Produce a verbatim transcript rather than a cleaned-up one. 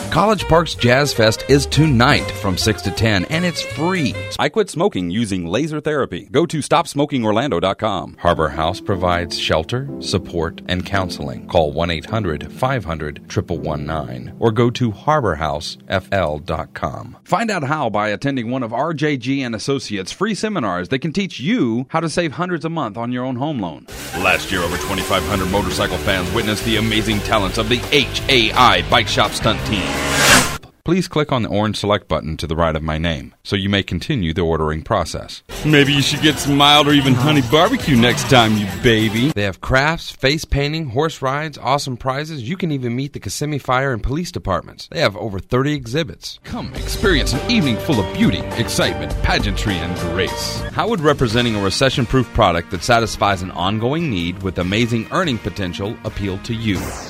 College Park's Jazz Fest is tonight from six to ten, and it's free. I quit smoking using laser therapy. Go to stop smoking orlando dot com. Harbor House provides shelter, support, and counseling. Call one eight hundred five hundred one one one nine or go to harbor house f l dot com. Find out how by attending one of R J G and Associates' free seminars that can teach you how to save hundreds a month on your own home loan. Last year, over twenty-five hundred motorcycle fans witnessed the amazing talents of the H A I Bike Shop Stunt Team. Please click on the orange select button to the right of my name so you may continue the ordering process. Maybe you should get some mild or even honey barbecue next time, you baby. They have crafts, face painting, horse rides, awesome prizes. You can even meet the Kissimmee Fire and Police Departments. They have over thirty exhibits. Come experience an evening full of beauty, excitement, pageantry, and grace. How would representing a recession-proof product that satisfies an ongoing need with amazing earning potential appeal to you?